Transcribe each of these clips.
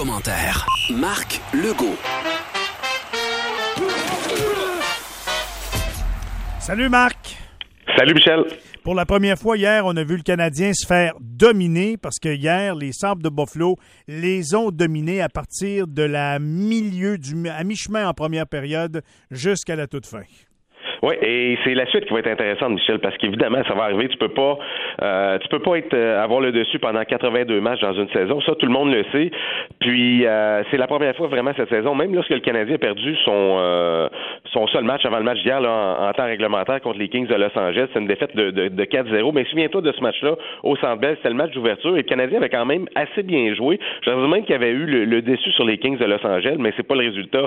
commentaires. Marc Legault. Salut Marc. Salut Michel. Pour la première fois hier, on a vu le Canadien se faire dominer parce que hier, les Sabres de Buffalo les ont dominés à partir de la à mi-chemin en première période jusqu'à la toute fin. Oui, et c'est la suite qui va être intéressante, Michel, parce qu'évidemment, ça va arriver. Tu peux pas avoir le dessus pendant 82 matchs dans une saison. Ça, tout le monde le sait. Puis, c'est la première fois vraiment cette saison, même lorsque le Canadien a perdu son seul match avant le match d'hier là, en temps réglementaire contre les Kings de Los Angeles. C'est une défaite de 4-0. Mais souviens-toi de ce match-là au Centre Bell. C'était le match d'ouverture et le Canadien avait quand même assez bien joué. Je pense même qu'il y avait eu le dessus sur les Kings de Los Angeles, mais c'est pas le résultat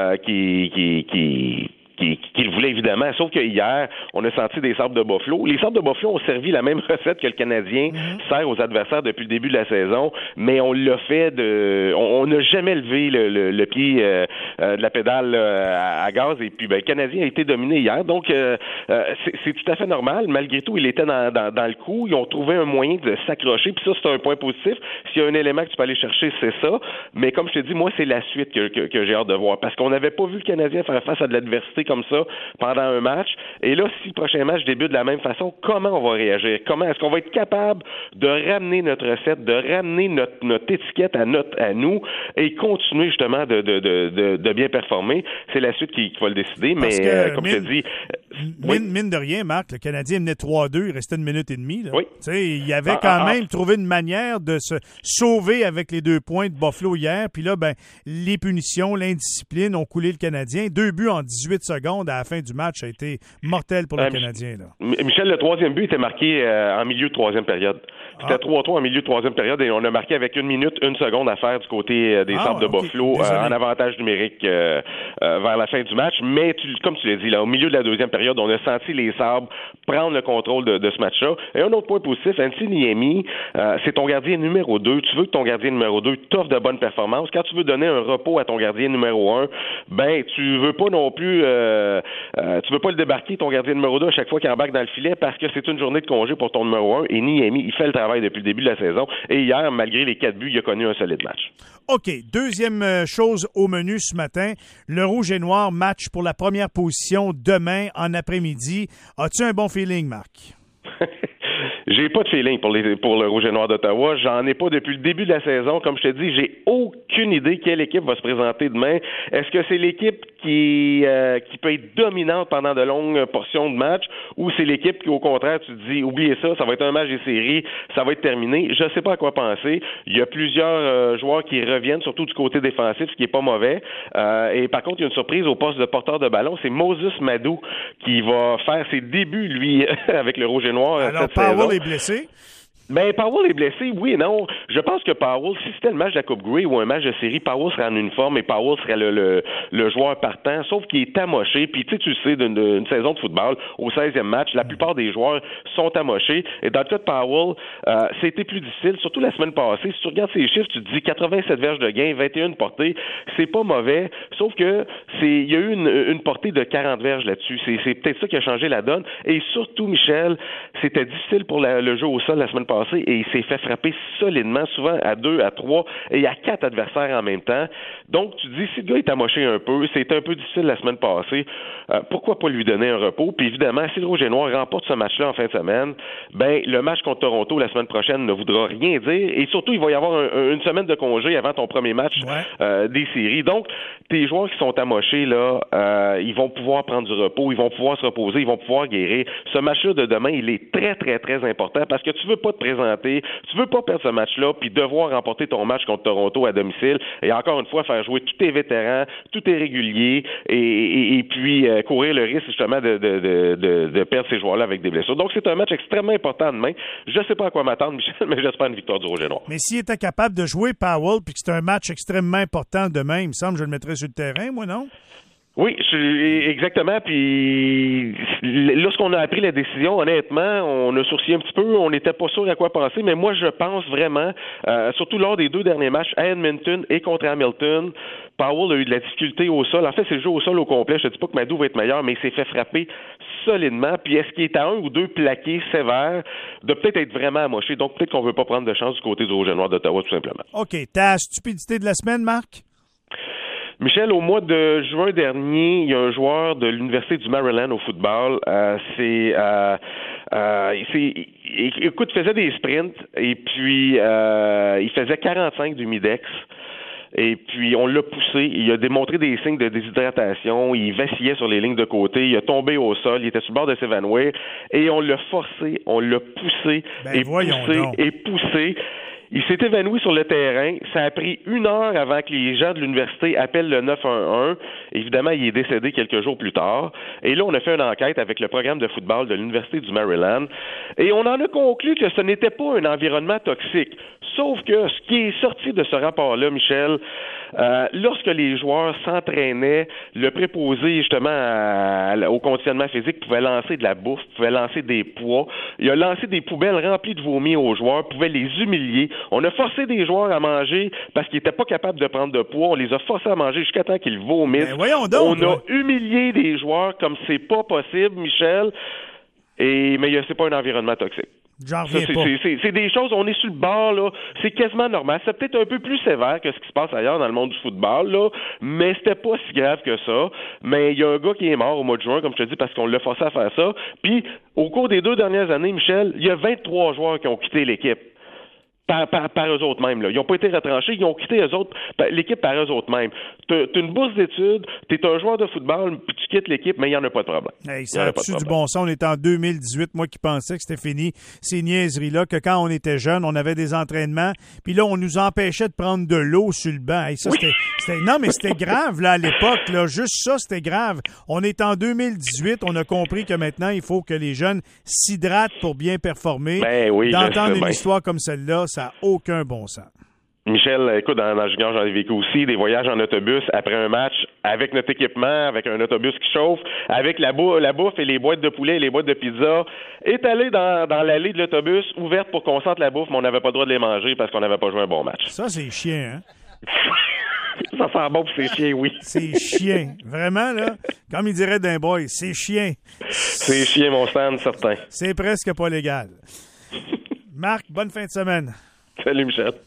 qu'il voulait évidemment, sauf que hier, on a senti des Sabres de Buffalo. Les Sabres de Buffalo ont servi la même recette que le Canadien sert aux adversaires depuis le début de la saison, mais on l'a fait on n'a jamais levé le pied de la pédale à gaz, et puis le Canadien a été dominé hier, donc c'est tout à fait normal. Malgré tout, il était dans le coup, ils ont trouvé un moyen de s'accrocher, puis ça, c'est un point positif. S'il y a un élément que tu peux aller chercher, c'est ça, mais comme je te dis, moi, c'est la suite que j'ai hâte de voir, parce qu'on n'avait pas vu le Canadien faire face à de l'adversité comme ça pendant un match. Et là, si le prochain match débute de la même façon, comment on va réagir? Comment est-ce qu'on va être capable de ramener notre recette, de ramener notre étiquette à nous et continuer justement de bien performer? C'est la suite qui va le décider. Parce mais que, comme je te dis... Mine de rien, Marc, le Canadien menait 3-2, il restait 1 minute et demie. Là. Oui. Il avait quand même trouvé une manière de se sauver avec les 2 points de Buffalo hier. Puis là, les punitions, l'indiscipline ont coulé le Canadien. 2 buts en 18 secondes à la fin du match a été mortel pour le Canadien. Là. Michel, le 3e but était marqué en milieu de 3e période. C'était 3-3 en milieu de 3e période et on a marqué avec 1 minute, 1 seconde à faire du côté des Sabres de Buffalo en avantage numérique vers la fin du match. Mais comme tu l'as dit, là, au milieu de la 2e période, on a senti les Sabres prendre le contrôle de ce match-là. Et un autre point positif, Antti Niemi, c'est ton gardien numéro 2. Tu veux que ton gardien numéro 2 t'offre de bonnes performances. Quand tu veux donner un repos à ton gardien numéro 1, tu veux pas non plus tu veux pas le débarquer, ton gardien numéro 2, à chaque fois qu'il embarque dans le filet, parce que c'est une journée de congé pour ton numéro 1. Et Niemi, il fait le travail depuis le début de la saison. Et hier, malgré les 4 buts, il a connu un solide match. OK. Deuxième chose au menu ce matin. Le Rouge et Noir match pour la première position demain en après-midi. As-tu un bon feeling, Marc? J'ai pas de feeling pour le Rouge et Noir d'Ottawa. J'en ai pas depuis le début de la saison. Comme je te dis, j'ai aucune idée quelle équipe va se présenter demain. Est-ce que c'est l'équipe qui peut être dominante pendant de longues portions de match, ou c'est l'équipe qui, au contraire, tu te dis, oubliez ça, ça va être un match des séries, ça va être terminé. Je sais pas à quoi penser. Il y a plusieurs joueurs qui reviennent, surtout du côté défensif, ce qui est pas mauvais. Et par contre, il y a une surprise au poste de porteur de ballon. C'est Moses Madou qui va faire ses débuts, lui, avec le Rouge et Noir cette saison. Est blessé? Powell est blessé, oui et non. Je pense que Powell, si c'était le match de la Coupe Grey ou un match de série, Powell serait en uniforme et Powell serait le joueur partant, sauf qu'il est amoché. Puis tu sais, d'une saison de football, au 16e match, la plupart des joueurs sont amochés. Et dans le cas de Powell, c'était plus difficile, surtout la semaine passée. Si tu regardes ses chiffres, tu te dis 87 verges de gain, 21 portées, c'est pas mauvais, sauf que il y a eu une portée de 40 verges là-dessus. C'est peut-être ça qui a changé la donne. Et surtout, Michel, c'était difficile pour le jeu au sol la semaine passée et il s'est fait frapper solidement, souvent à 2, à 3 et à 4 adversaires en même temps. Donc, tu te dis, si le gars est amoché un peu, c'était un peu difficile la semaine passée, pourquoi pas lui donner un repos? Puis évidemment, si le Rouge et Noir remporte ce match-là en fin de semaine, le match contre Toronto la semaine prochaine ne voudra rien dire et surtout, il va y avoir une semaine de congé avant ton premier match des séries. Donc, tes joueurs qui sont amochés, là, ils vont pouvoir prendre du repos, ils vont pouvoir se reposer, ils vont pouvoir guérir. Ce match-là de demain, il est très, très, très important parce que tu veux pas te présenter, tu veux pas perdre ce match-là puis devoir remporter ton match contre Toronto à domicile et encore une fois faire jouer tous tes vétérans, tous tes réguliers et puis courir le risque justement de perdre ces joueurs-là avec des blessures. Donc c'est un match extrêmement important demain. Je sais pas à quoi m'attendre, Michel, mais j'espère une victoire du Rouge et Noir. Mais s'il était capable de jouer Powell puis que c'est un match extrêmement important demain, il me semble que je le mettrais sur le terrain, moi, non? Oui, exactement. Puis lorsqu'on a appris la décision, honnêtement, on a sourcillé un petit peu. On n'était pas sûr à quoi penser. Mais moi, je pense vraiment, surtout lors des 2 derniers matchs à Edmonton et contre Hamilton, Powell a eu de la difficulté au sol. En fait, c'est le jeu au sol au complet. Je ne dis pas que Madou va être meilleur, mais il s'est fait frapper solidement. Puis est-ce qu'il est à 1 ou 2 plaqués sévères de peut-être être vraiment amoché? Donc peut-être qu'on ne veut pas prendre de chance du côté du Rouge et Noir d'Ottawa, tout simplement. OK. Ta stupidité de la semaine, Marc? Michel, au mois de juin dernier, il y a un joueur de l'Université du Maryland au football. Écoute, il faisait des sprints et puis il faisait 45 du Midex. Et puis, on l'a poussé. Il a démontré des signes de déshydratation. Il vacillait sur les lignes de côté. Il a tombé au sol. Il était sur le bord de s'évanouir. Et on l'a forcé. On l'a poussé. Poussé. Il s'est évanoui sur le terrain. Ça a pris 1 heure avant que les gens de l'université appellent le 911. Évidemment, il est décédé quelques jours plus tard. Et là, on a fait une enquête avec le programme de football de l'Université du Maryland. Et on en a conclu que ce n'était pas un environnement toxique. Sauf que ce qui est sorti de ce rapport-là, Michel, lorsque les joueurs s'entraînaient, le préposé justement au conditionnement physique pouvait lancer de la bouffe, pouvait lancer des poids. Il a lancé des poubelles remplies de vomi aux joueurs, pouvait les humilier. On a forcé des joueurs à manger parce qu'ils n'étaient pas capables de prendre de poids. On les a forcés à manger jusqu'à temps qu'ils vomissent. Ben voyons donc, on a humilié des joueurs comme c'est pas possible, Michel. Mais c'est pas un environnement toxique. J'en reviens pas. C'est des choses, on est sur le bord, là. C'est quasiment normal. C'est peut-être un peu plus sévère que ce qui se passe ailleurs dans le monde du football, là. Mais c'était pas si grave que ça. Mais il y a un gars qui est mort au mois de juin, comme je te dis, parce qu'on l'a forcé à faire ça. Puis, au cours des 2 dernières années, Michel, il y a 23 joueurs qui ont quitté l'équipe. Par eux autres mêmes. Là. Ils n'ont pas été retranchés, ils ont quitté l'équipe par eux autres mêmes. T'as une bourse d'études, t'es un joueur de football, puis tu quittes l'équipe, mais il n'y en a pas de problème. Hey, ça a-tu du bon sens? On est en 2018, moi qui pensais que c'était fini, ces niaiseries-là, que quand on était jeune, on avait des entraînements, puis là, on nous empêchait de prendre de l'eau sur le banc. Hey, ça, oui. Non, mais c'était grave, là, à l'époque. Là. Juste ça, c'était grave. On est en 2018, on a compris que maintenant, il faut que les jeunes s'hydratent pour bien performer. Ben oui, d'entendre une histoire comme celle-là, ça n'a aucun bon sens. Michel, écoute, dans le junior, j'en ai vécu aussi, des voyages en autobus après un match, avec notre équipement, avec un autobus qui chauffe, avec la bouffe et les boîtes de poulet et les boîtes de pizza, étalées dans l'allée de l'autobus, ouvertes pour qu'on sente la bouffe, mais on n'avait pas le droit de les manger parce qu'on n'avait pas joué un bon match. Ça, c'est chiant, hein? Ça sent bon pour c'est chien, oui. C'est chien. Vraiment, là, comme il dirait d'un boy, c'est chien. C'est chien, mon Stan, certain. C'est presque pas légal. Marc, bonne fin de semaine. Salut, Michel.